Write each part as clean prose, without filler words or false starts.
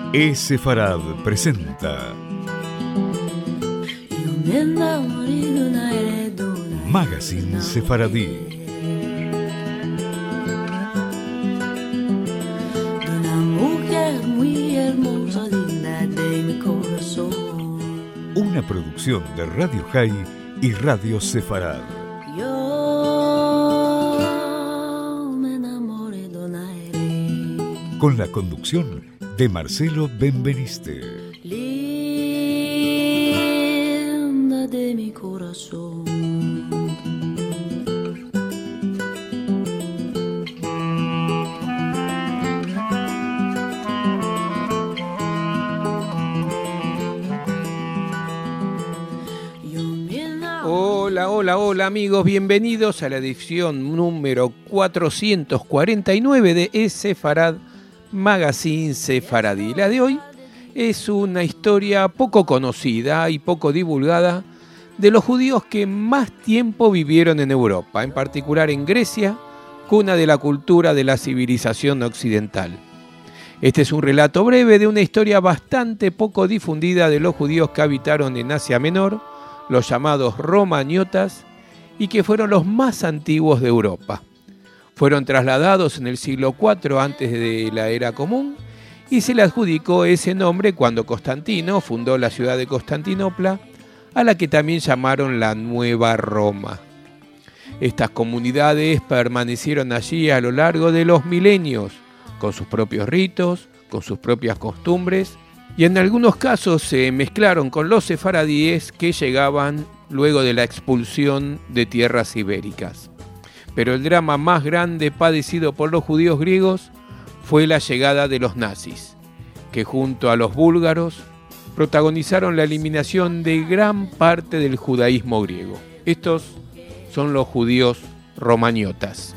Sefarad presenta Magazine Sefaradí. Una producción de Radio High y Radio Sefarad. Con la conducción de Marcelo Benveniste. Linda de mi corazón. Hola amigos, bienvenidos a la edición número 449 de Sefarad Magazine Sefaradí. La de hoy es una historia poco conocida y poco divulgada de los judíos que más tiempo vivieron en Europa, en particular en Grecia, cuna de la cultura de la civilización occidental. Este es un relato breve de una historia bastante poco difundida de los judíos que habitaron en Asia Menor, los llamados romaniotas, y que fueron los más antiguos de Europa. Fueron trasladados en el siglo IV antes de la Era Común y se le adjudicó ese nombre cuando Constantino fundó la ciudad de Constantinopla, a la que también llamaron la Nueva Roma. Estas comunidades permanecieron allí a lo largo de los milenios, con sus propios ritos, con sus propias costumbres, y en algunos casos se mezclaron con los sefaradíes que llegaban luego de la expulsión de tierras ibéricas. Pero el drama más grande padecido por los judíos griegos fue la llegada de los nazis, que junto a los búlgaros protagonizaron la eliminación de gran parte del judaísmo griego. Estos son los judíos romaniotas.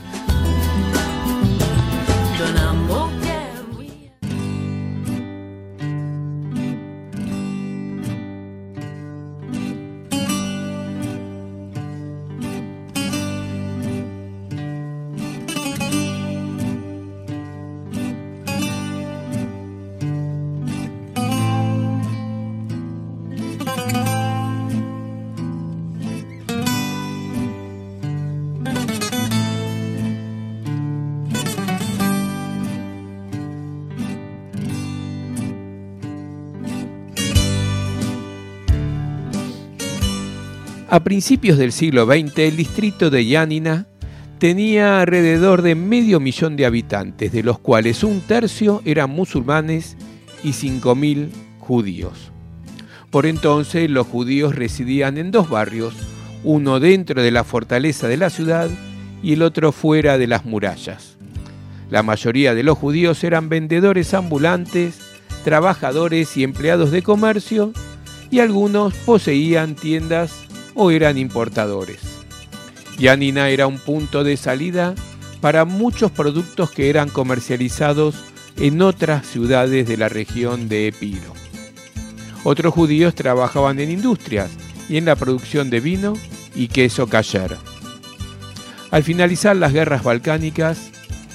A principios del siglo XX, el distrito de Yanina tenía alrededor de 500.000 de habitantes, de los cuales 1/3 eran musulmanes y 5.000 judíos. Por entonces, los judíos residían en 2 barrios, uno dentro de la fortaleza de la ciudad y el otro fuera de las murallas. La mayoría de los judíos eran vendedores ambulantes, trabajadores y empleados de comercio, y algunos poseían tiendas o eran importadores. Yanina era un punto de salida para muchos productos que eran comercializados en otras ciudades de la región de Epiro. Otros judíos trabajaban en industrias y en la producción de vino y queso kasher. Al finalizar las guerras balcánicas,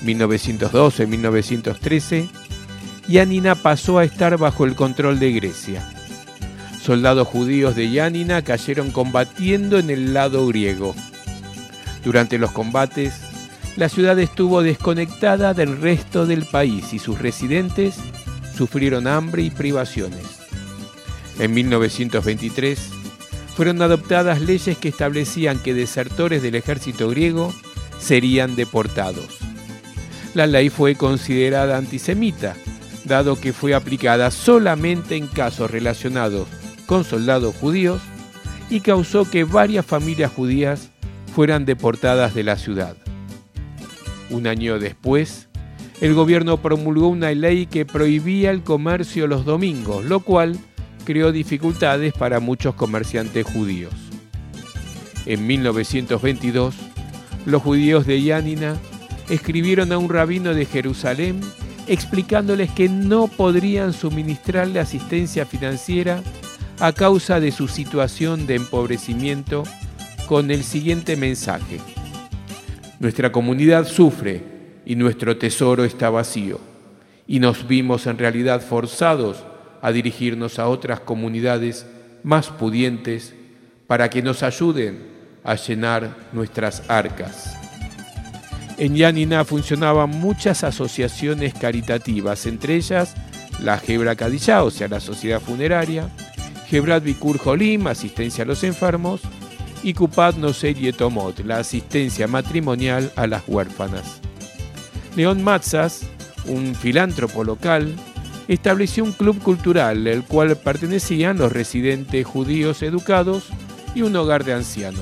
1912-1913, Yanina pasó a estar bajo el control de Grecia. Soldados judíos de Yanina cayeron combatiendo en el lado griego. Durante los combates, la ciudad estuvo desconectada del resto del país y sus residentes sufrieron hambre y privaciones. En 1923, fueron adoptadas leyes que establecían que desertores del ejército griego serían deportados. La ley fue considerada antisemita, dado que fue aplicada solamente en casos relacionados con soldados judíos y causó que varias familias judías fueran deportadas de la ciudad. Un año después, el gobierno promulgó una ley que prohibía el comercio los domingos, lo cual creó dificultades para muchos comerciantes judíos. En 1922, los judíos de Yanina escribieron a un rabino de Jerusalén explicándoles que no podrían suministrarle asistencia financiera a causa de su situación de empobrecimiento, con el siguiente mensaje: nuestra comunidad sufre y nuestro tesoro está vacío, y nos vimos en realidad forzados a dirigirnos a otras comunidades más pudientes para que nos ayuden a llenar nuestras arcas. En Yanina funcionaban muchas asociaciones caritativas, entre ellas la Hebra Kadishá, o sea, la sociedad funeraria, Hebrat Bikur Jolim, asistencia a los enfermos, y Kupat Nosei Yetomot, la asistencia matrimonial a las huérfanas. León Matzas, un filántropo local, estableció un club cultural, al cual pertenecían los residentes judíos educados y un hogar de ancianos.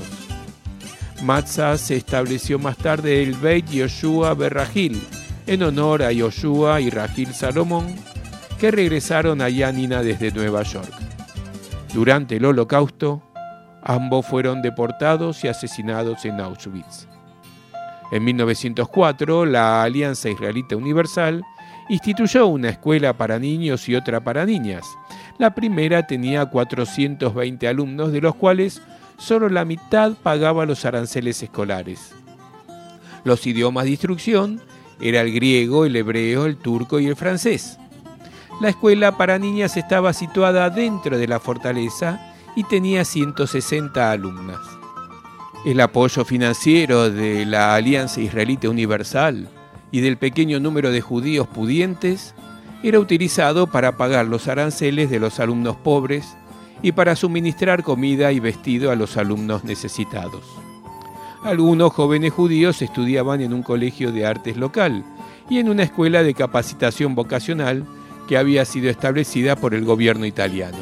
Matzah se estableció más tarde el Beit Yoshua Berrahil, en honor a Yoshua y Rahil Salomón, que regresaron a Yanina desde Nueva York. Durante el Holocausto, ambos fueron deportados y asesinados en Auschwitz. En 1904, la Alianza Israelita Universal instituyó una escuela para niños y otra para niñas. La primera tenía 420 alumnos, de los cuales solo la mitad pagaba los aranceles escolares. Los idiomas de instrucción eran el griego, el hebreo, el turco y el francés. La escuela para niñas estaba situada dentro de la fortaleza y tenía 160 alumnas. El apoyo financiero de la Alianza Israelita Universal y del pequeño número de judíos pudientes era utilizado para pagar los aranceles de los alumnos pobres y para suministrar comida y vestido a los alumnos necesitados. Algunos jóvenes judíos estudiaban en un colegio de artes local y en una escuela de capacitación vocacional que había sido establecida por el gobierno italiano.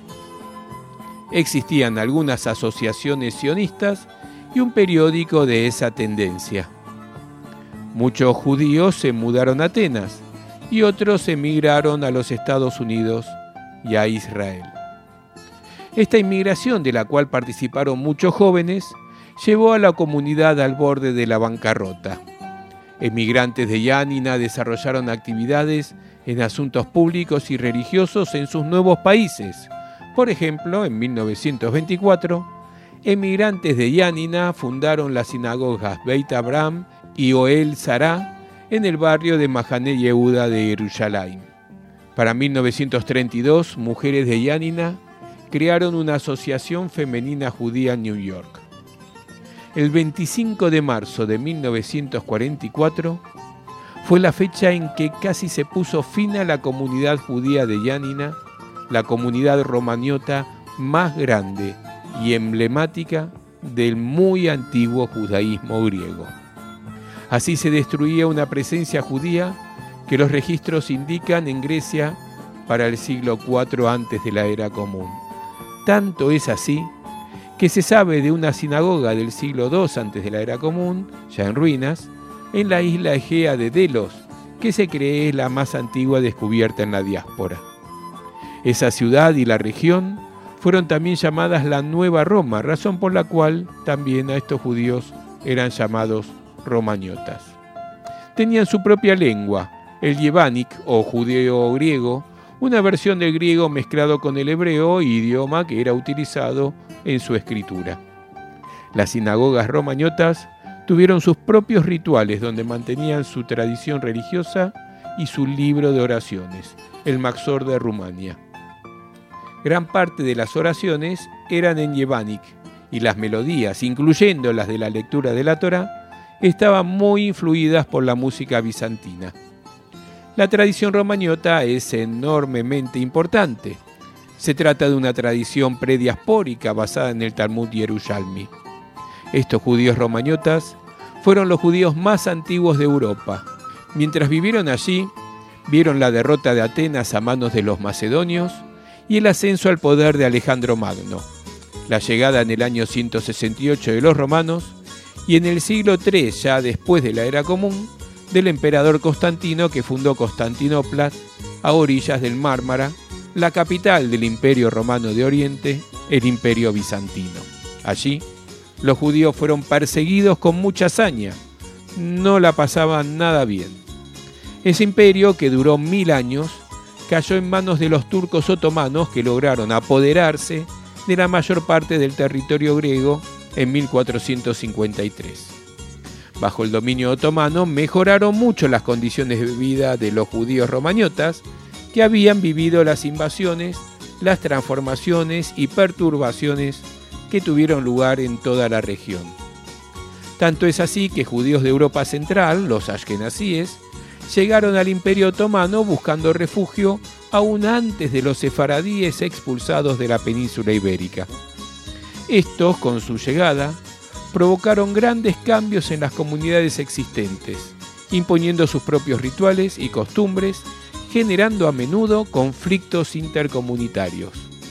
Existían algunas asociaciones sionistas y un periódico de esa tendencia. Muchos judíos se mudaron a Atenas y otros emigraron a los Estados Unidos y a Israel. Esta inmigración, de la cual participaron muchos jóvenes, llevó a la comunidad al borde de la bancarrota. Emigrantes de Yanina desarrollaron actividades en asuntos públicos y religiosos en sus nuevos países. Por ejemplo, en 1924, emigrantes de Yanina fundaron las sinagogas Beit Abraham y Oel Sará en el barrio de Mahané Yehuda de Jerusalén. Para 1932, mujeres de Yanina crearon una asociación femenina judía en New York. El 25 de marzo de 1944 fue la fecha en que casi se puso fin a la comunidad judía de Yanina, la comunidad romagnota más grande y emblemática del muy antiguo judaísmo griego. Así se destruía una presencia judía que los registros indican en Grecia para el siglo IV antes de la era común. Tanto es así que se sabe de una sinagoga del siglo II antes de la era común, ya en ruinas, en la isla egea de Delos, que se cree es la más antigua descubierta en la diáspora. Esa ciudad y la región fueron también llamadas la Nueva Roma, razón por la cual también a estos judíos eran llamados romañotas. Tenían su propia lengua, el yevanic o judeo griego, una versión del griego mezclado con el hebreo, idioma que era utilizado en su escritura. Las sinagogas romañotas tuvieron sus propios rituales donde mantenían su tradición religiosa y su libro de oraciones, el Maxor de Rumania. Gran parte de las oraciones eran en yevanic y las melodías, incluyendo las de la lectura de la Torá, estaban muy influidas por la música bizantina. La tradición romagnota es enormemente importante. Se trata de una tradición prediaspórica basada en el Talmud Yerushalmi. Estos judíos romañotas fueron los judíos más antiguos de Europa. Mientras vivieron allí, vieron la derrota de Atenas a manos de los macedonios y el ascenso al poder de Alejandro Magno, la llegada en el año 168 de los romanos y en el siglo III, ya después de la era común, del emperador Constantino, que fundó Constantinopla a orillas del Mármara, la capital del Imperio Romano de Oriente, el Imperio Bizantino. Allí, los judíos fueron perseguidos con mucha hazaña, no la pasaban nada bien. Ese imperio, que duró 1000 años, cayó en manos de los turcos otomanos, que lograron apoderarse de la mayor parte del territorio griego en 1453. Bajo el dominio otomano mejoraron mucho las condiciones de vida de los judíos romañotas que habían vivido las invasiones, las transformaciones y perturbaciones que tuvieron lugar en toda la región. Tanto es así que judíos de Europa Central, los ashkenazíes, llegaron al Imperio Otomano buscando refugio aún antes de los sefaradíes expulsados de la península ibérica. Estos, con su llegada, provocaron grandes cambios en las comunidades existentes, imponiendo sus propios rituales y costumbres, generando a menudo conflictos intercomunitarios.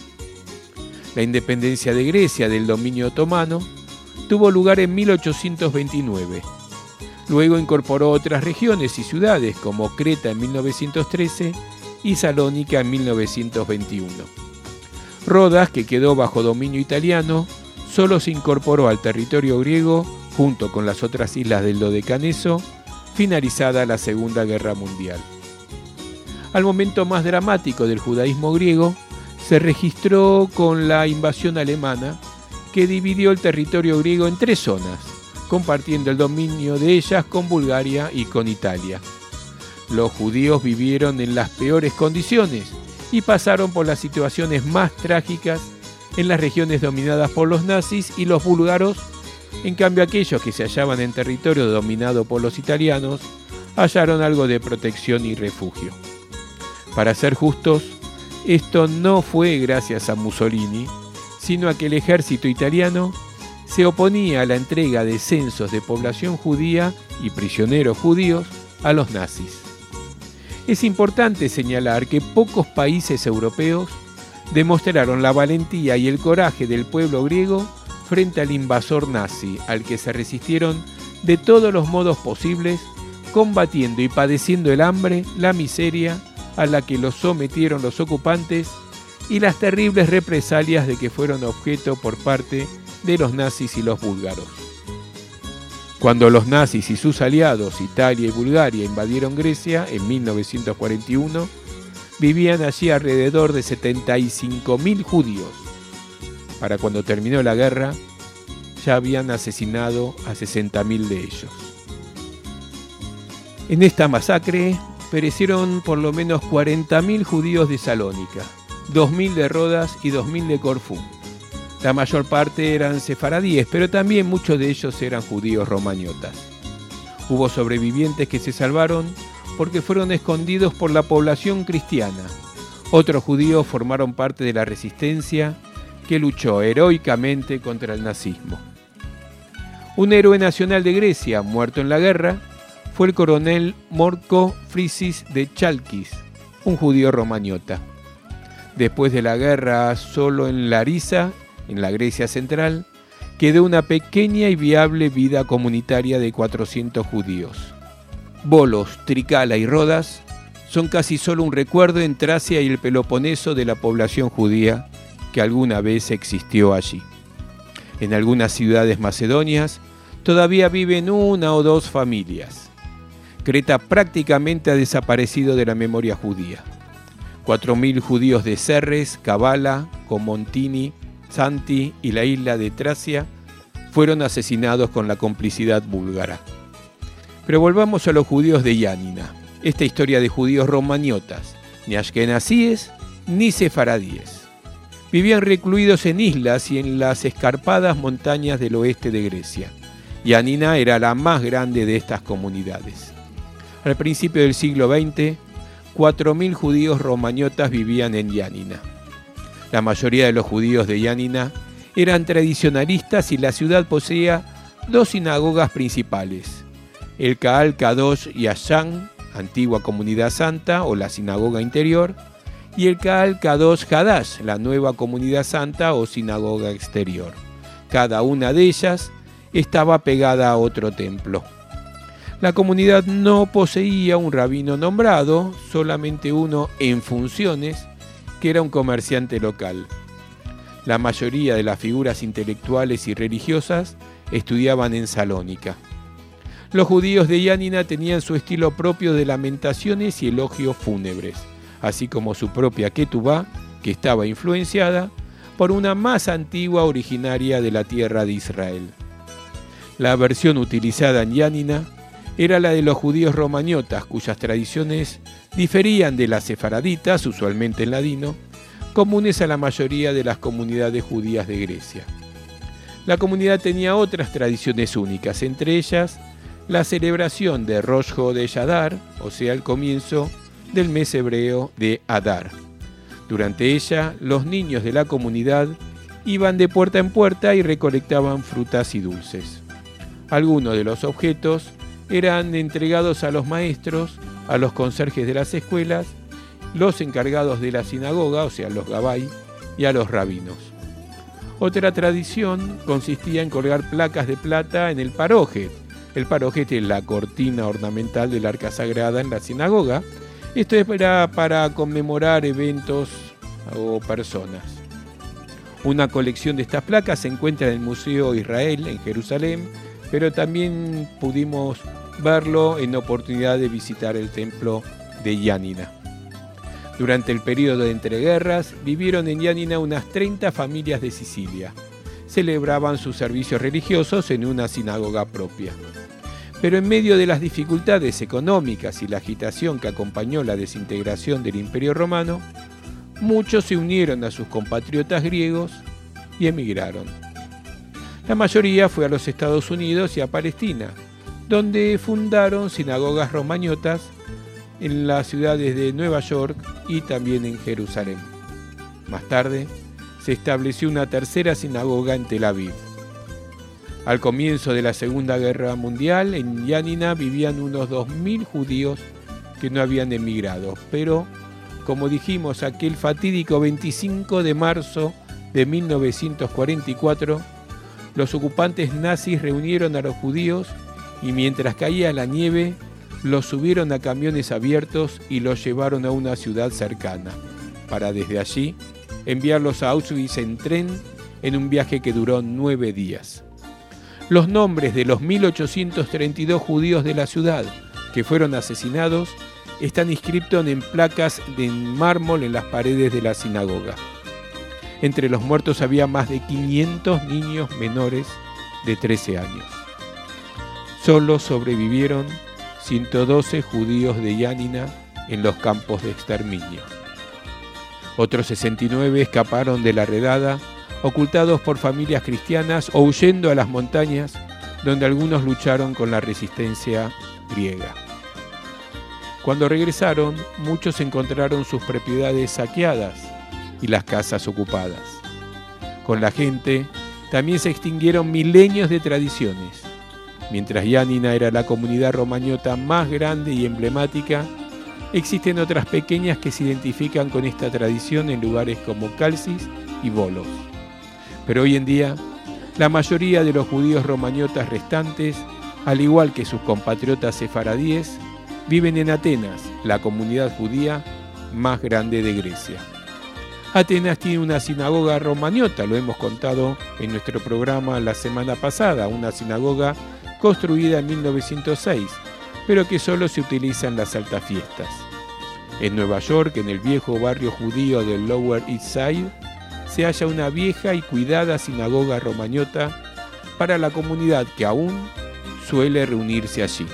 La independencia de Grecia del dominio otomano tuvo lugar en 1829. Luego incorporó otras regiones y ciudades como Creta en 1913 y Salónica en 1921. Rodas, que quedó bajo dominio italiano, solo se incorporó al territorio griego junto con las otras islas del Dodecaneso, finalizada la Segunda Guerra Mundial. Al momento más dramático del judaísmo griego se registró con la invasión alemana, que dividió el territorio griego en 3 zonas, compartiendo el dominio de ellas con Bulgaria y con Italia. Los judíos vivieron en las peores condiciones y pasaron por las situaciones más trágicas en las regiones dominadas por los nazis y los búlgaros. En cambio, aquellos que se hallaban en territorio dominado por los italianos hallaron algo de protección y refugio. Para ser justos, esto no fue gracias a Mussolini, sino a que el ejército italiano se oponía a la entrega de censos de población judía y prisioneros judíos a los nazis. Es importante señalar que pocos países europeos demostraron la valentía y el coraje del pueblo griego frente al invasor nazi, al que se resistieron de todos los modos posibles, combatiendo y padeciendo el hambre, la miseria a la que los sometieron los ocupantes y las terribles represalias de que fueron objeto por parte de los nazis y los búlgaros. Cuando los nazis y sus aliados, Italia y Bulgaria, invadieron Grecia en 1941, vivían allí alrededor de 75.000 judíos. Para cuando terminó la guerra, ya habían asesinado a 60.000 de ellos. En esta masacre perecieron por lo menos 40.000 judíos de Salónica, 2.000 de Rodas y 2.000 de Corfú. La mayor parte eran sefaradíes, pero también muchos de ellos eran judíos romañotas. Hubo sobrevivientes que se salvaron porque fueron escondidos por la población cristiana. Otros judíos formaron parte de la resistencia que luchó heroicamente contra el nazismo. Un héroe nacional de Grecia, muerto en la guerra, fue el coronel Morko Frisis de Chalkis, un judío romañota. Después de la guerra, solo en Larisa, en la Grecia central, quedó una pequeña y viable vida comunitaria de 400 judíos. Volos, Trikala y Rodas son casi solo un recuerdo en Tracia y el Peloponeso de la población judía que alguna vez existió allí. En algunas ciudades macedonias todavía viven 1 o 2 familias. Creta prácticamente ha desaparecido de la memoria judía. 4.000 judíos de Serres, Kavala, Comontini, Santi y la isla de Tracia fueron asesinados con la complicidad búlgara. Pero volvamos a los judíos de Yánina. Esta historia de judíos romañotas, ni ashkenazíes ni sefaradíes. Vivían recluidos en islas y en las escarpadas montañas del oeste de Grecia. Yánina era la más grande de estas comunidades. Al principio del siglo XX, 4.000 judíos romañotas vivían en Yánina. La mayoría de los judíos de Yánina eran tradicionalistas y la ciudad poseía 2 sinagogas principales, el Kaal Kadosh Yashan, antigua comunidad santa o la sinagoga interior, y el Kaal Kadosh Hadash, la nueva comunidad santa o sinagoga exterior. Cada una de ellas estaba pegada a otro templo. La comunidad no poseía un rabino nombrado, solamente uno en funciones, que era un comerciante local. La mayoría de las figuras intelectuales y religiosas estudiaban en Salónica. Los judíos de Yánina tenían su estilo propio de lamentaciones y elogios fúnebres, así como su propia ketubá, que estaba influenciada por una más antigua originaria de la tierra de Israel. La versión utilizada en Yanina era la de los judíos romañotas, cuyas tradiciones diferían de las sefaraditas, usualmente en ladino, comunes a la mayoría de las comunidades judías de Grecia. La comunidad tenía otras tradiciones únicas, entre ellas la celebración de Rosh Chodesh Adar, o sea, el comienzo del mes hebreo de Adar. Durante ella, los niños de la comunidad iban de puerta en puerta y recolectaban frutas y dulces. Algunos de los objetos eran entregados a los maestros, a los conserjes de las escuelas, los encargados de la sinagoga, o sea, los gabay, y a los rabinos. Otra tradición consistía en colgar placas de plata en el parojet. El parojet es la cortina ornamental del arca sagrada en la sinagoga. Esto era para conmemorar eventos o personas. Una colección de estas placas se encuentra en el Museo Israel, en Jerusalén, pero también pudimos verlo en oportunidad de visitar el templo de Yanina. Durante el periodo de entreguerras, vivieron en Yanina unas 30 familias de Sicilia. Celebraban sus servicios religiosos en una sinagoga propia. Pero en medio de las dificultades económicas y la agitación que acompañó la desintegración del Imperio Romano, muchos se unieron a sus compatriotas griegos y emigraron. La mayoría fue a los Estados Unidos y a Palestina, donde fundaron sinagogas romañotas en las ciudades de Nueva York y también en Jerusalén. Más tarde, se estableció una tercera sinagoga en Tel Aviv. Al comienzo de la Segunda Guerra Mundial, en Yanina vivían unos 2.000 judíos que no habían emigrado, pero, como dijimos, aquel fatídico 25 de marzo de 1944, los ocupantes nazis reunieron a los judíos y mientras caía la nieve, los subieron a camiones abiertos y los llevaron a una ciudad cercana, para desde allí enviarlos a Auschwitz en tren en un viaje que duró 9 días. Los nombres de los 1.832 judíos de la ciudad que fueron asesinados están inscritos en placas de mármol en las paredes de la sinagoga. Entre los muertos había más de 500 niños menores de 13 años. Solo sobrevivieron 112 judíos de Yanina en los campos de exterminio. Otros 69 escaparon de la redada, ocultados por familias cristianas o huyendo a las montañas, donde algunos lucharon con la resistencia griega. Cuando regresaron, muchos encontraron sus propiedades saqueadas y las casas ocupadas. Con la gente también se extinguieron milenios de tradiciones. Mientras Yanina era la comunidad romañota más grande y emblemática, existen otras pequeñas que se identifican con esta tradición en lugares como Calcis y Volos. Pero hoy en día, la mayoría de los judíos romañotas restantes, al igual que sus compatriotas sefaradíes, viven en Atenas, la comunidad judía más grande de Grecia. Atenas tiene una sinagoga romañota, lo hemos contado en nuestro programa la semana pasada, una sinagoga construida en 1906, pero que solo se utiliza en las altas fiestas. En Nueva York, en el viejo barrio judío del Lower East Side, se halla una vieja y cuidada sinagoga romañota para la comunidad que aún suele reunirse allí.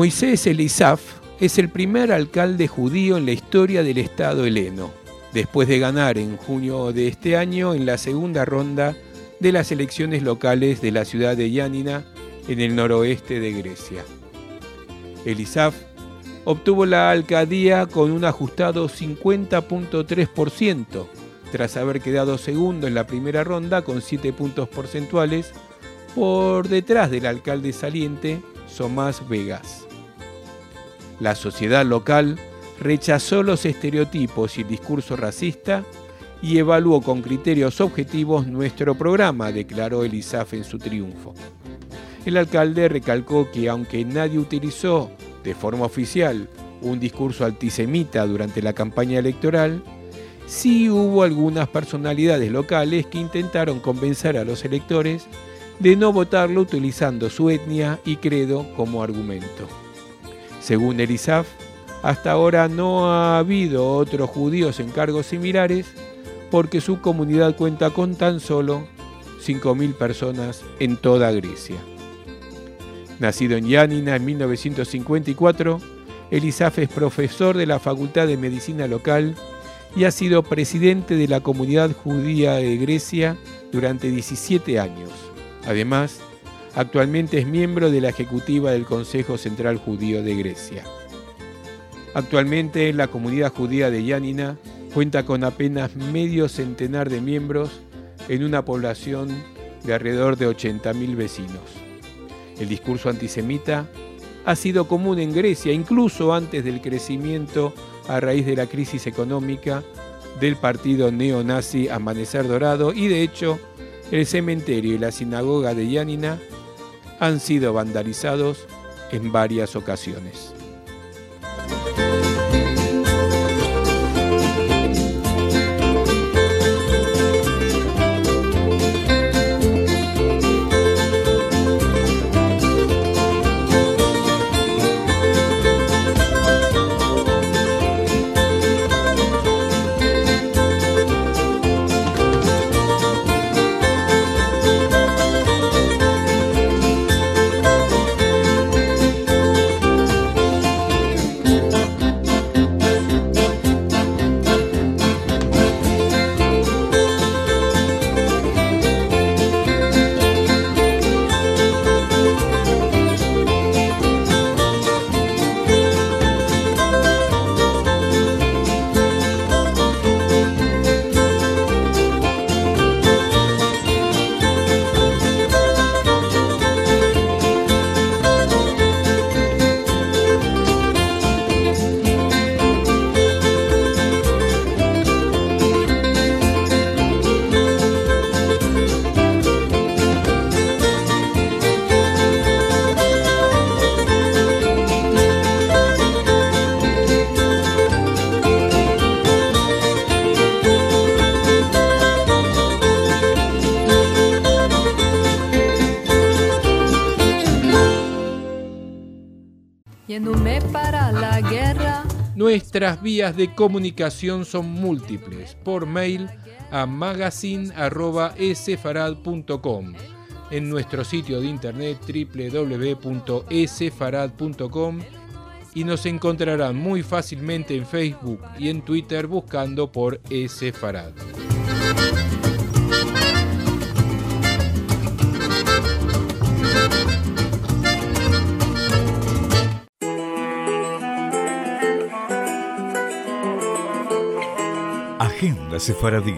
Moisés Elisaf es el primer alcalde judío en la historia del Estado heleno, después de ganar en junio de este año en la segunda ronda de las elecciones locales de la ciudad de Yanina, en el noroeste de Grecia. Elisaf obtuvo la alcaldía con un ajustado 50.3%, tras haber quedado segundo en la primera ronda con 7 puntos porcentuales, por detrás del alcalde saliente, Somás Vegas. La sociedad local rechazó los estereotipos y el discurso racista y evaluó con criterios objetivos nuestro programa, declaró Elisaf en su triunfo. El alcalde recalcó que aunque nadie utilizó de forma oficial un discurso antisemita durante la campaña electoral, sí hubo algunas personalidades locales que intentaron convencer a los electores de no votarlo utilizando su etnia y credo como argumento. Según Elisaf, hasta ahora no ha habido otros judíos en cargos similares porque su comunidad cuenta con tan solo 5.000 personas en toda Grecia. Nacido en Yanina en 1954, Elisaf es profesor de la Facultad de Medicina local y ha sido presidente de la comunidad judía de Grecia durante 17 años. Además, actualmente es miembro de la ejecutiva del Consejo Central Judío de Grecia. Actualmente la comunidad judía de Yanina cuenta con apenas medio centenar de miembros en una población de alrededor de 80.000 vecinos. El discurso antisemita ha sido común en Grecia, incluso antes del crecimiento a raíz de la crisis económica del partido neonazi Amanecer Dorado, y de hecho el cementerio y la sinagoga de Yanina han sido vandalizados en varias ocasiones. Nuestras vías de comunicación son múltiples. Por mail a magazine@esfarad.com, en nuestro sitio de internet www.esfarad.com, y nos encontrarán muy fácilmente en Facebook y en Twitter buscando por Esfarad. Agenda Sefaradí.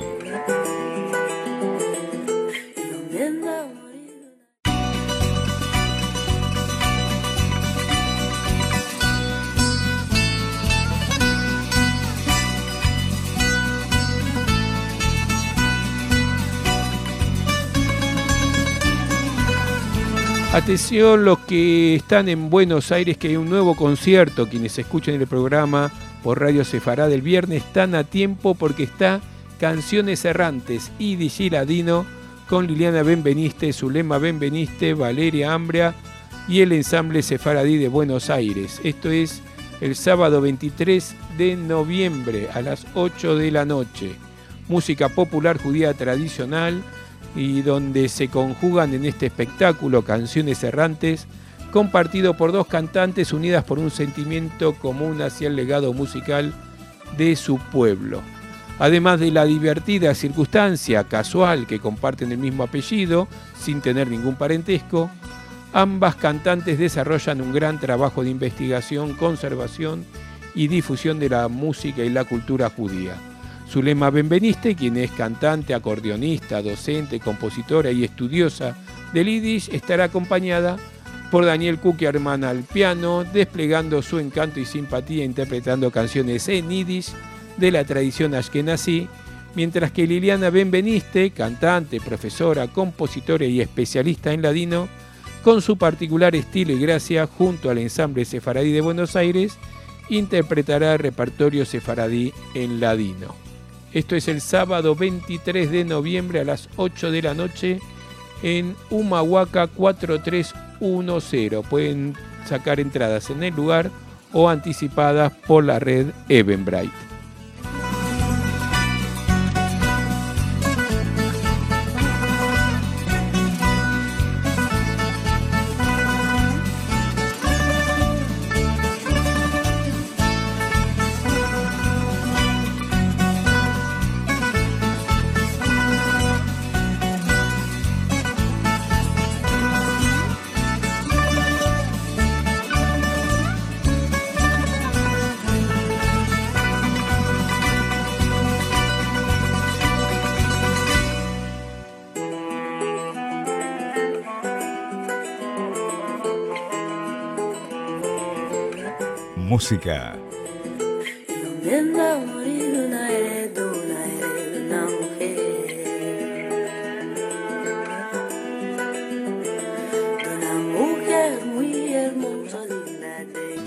Atención los que están en Buenos Aires, que hay un nuevo concierto. Quienes escuchen el programa por Radio Sefarad el viernes están a tiempo, porque está Canciones Errantes y DJ Ladino con Liliana Benveniste, Zulema Benveniste, Valeria Ambria y el ensamble sefaradí de Buenos Aires. Esto es el sábado 23 de noviembre a las 8 de la noche. Música popular judía tradicional, y donde se conjugan en este espectáculo Canciones Errantes compartido por dos cantantes unidas por un sentimiento común hacia el legado musical de su pueblo. Además de la divertida circunstancia casual que comparten el mismo apellido, sin tener ningún parentesco, ambas cantantes desarrollan un gran trabajo de investigación, conservación y difusión de la música y la cultura judía. Zulema Benveniste, quien es cantante, acordeonista, docente, compositora y estudiosa del Yiddish, estará acompañada por Daniel Kuckerman al piano, desplegando su encanto y simpatía interpretando canciones en Yiddish de la tradición ashkenazí, mientras que Liliana Benveniste, cantante, profesora, compositora y especialista en ladino, con su particular estilo y gracia, junto al ensamble sefaradí de Buenos Aires, interpretará repertorio sefaradí en ladino. Esto es el sábado 23 de noviembre a las 8 de la noche en Humahuaca 4310. Pueden sacar entradas en el lugar o anticipadas por la red Eventbrite. Música. Intenta morir una mujer, de una mujer muy hermosa, linda de...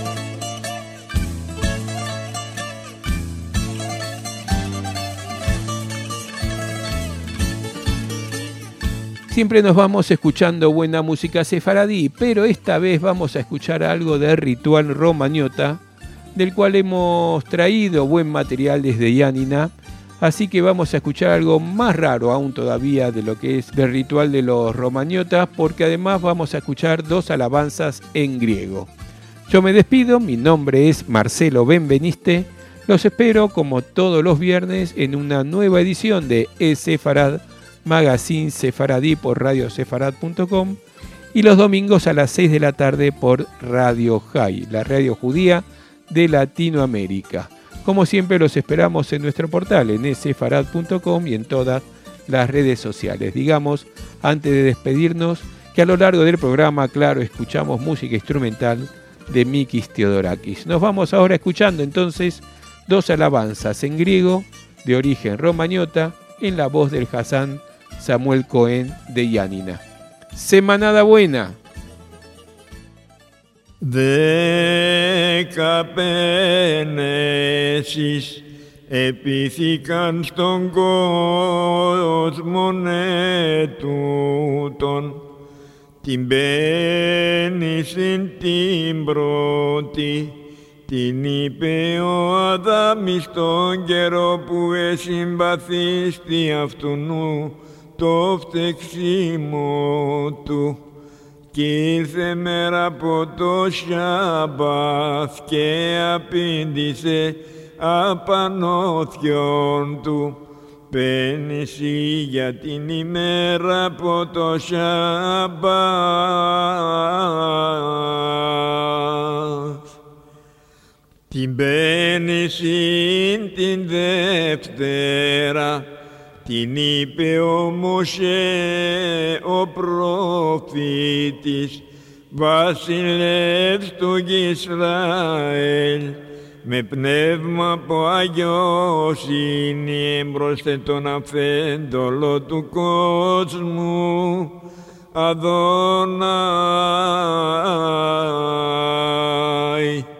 Siempre nos vamos escuchando buena música sefaradí, pero esta vez vamos a escuchar algo de Ritual Romagnota, del cual hemos traído buen material desde Yanina, así que vamos a escuchar algo más raro aún todavía de lo que es del ritual de los Romagnotas, porque además vamos a escuchar dos alabanzas en griego. Yo me despido, mi nombre es Marcelo Benveniste, los espero como todos los viernes en una nueva edición de E-Sefarad, Magazine Sefaradí por radiosefarad.com y los domingos a las 6 de la tarde por Radio High, la radio judía de Latinoamérica. Como siempre los esperamos en nuestro portal en esefarad.com y en todas las redes sociales. Digamos, antes de despedirnos, que a lo largo del programa, claro, escuchamos música instrumental de Mikis Theodorakis. Nos vamos ahora escuchando entonces dos alabanzas en griego de origen romagnota en la voz del Hassan Samuel Cohen de Yanina. Semanada buena. Δεκαπένεσεις επιθήκαν στον κόσμο ετούτον, την πέννησιν την πρώτη, την είπε ο Αδάμ στον καιρό που εσυμπαθίστη αυτού το φτεξίμο του. Κι ήρθε μέρα από το Σάμπαθ και απήντησε απανώθιον του. Πέννηση για την ημέρα από το Σάμπαθ. Την πέννηση την Δευτέρα την είπε ο Μωσέ ο προφήτης, βασιλεύς του Ισραήλ, με πνεύμα από αγιοσύνη έμπροσθε τον αφέντολο του κόσμου, Αδωνάι.